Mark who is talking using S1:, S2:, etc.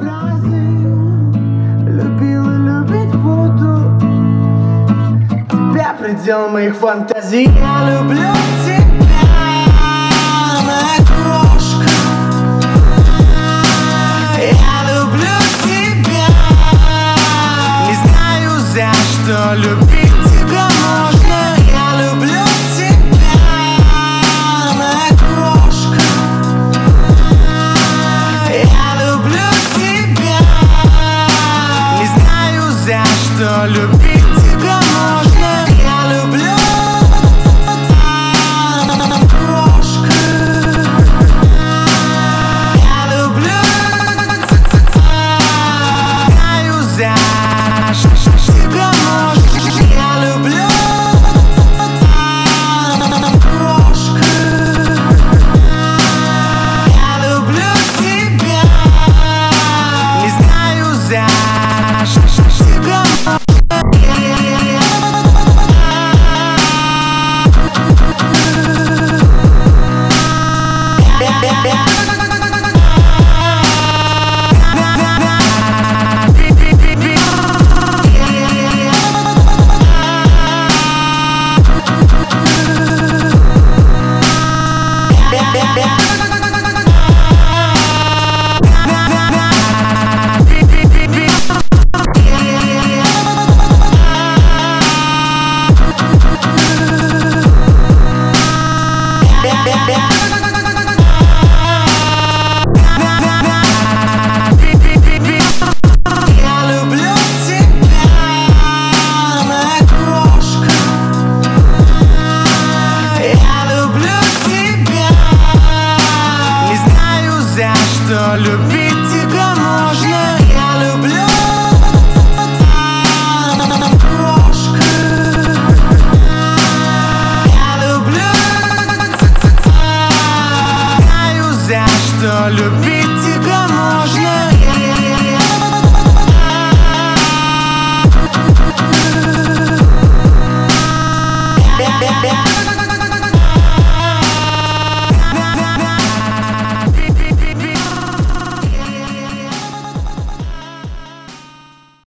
S1: фразы любил и любить буду. Тебя предел моих фантазий. Я люблю тебя, моя крошка. Я люблю тебя. Не знаю, за что любить тебя можно. Я люблю тебя, моя крошка. Я люблю тебя. Не знаю, за что любить тебя можно. Я люблю крошка. Я люблю. Знаю, за что тебя можно. Я люблю крошка. Я люблю тебя. Не знаю, за что тебя можно. Yeah.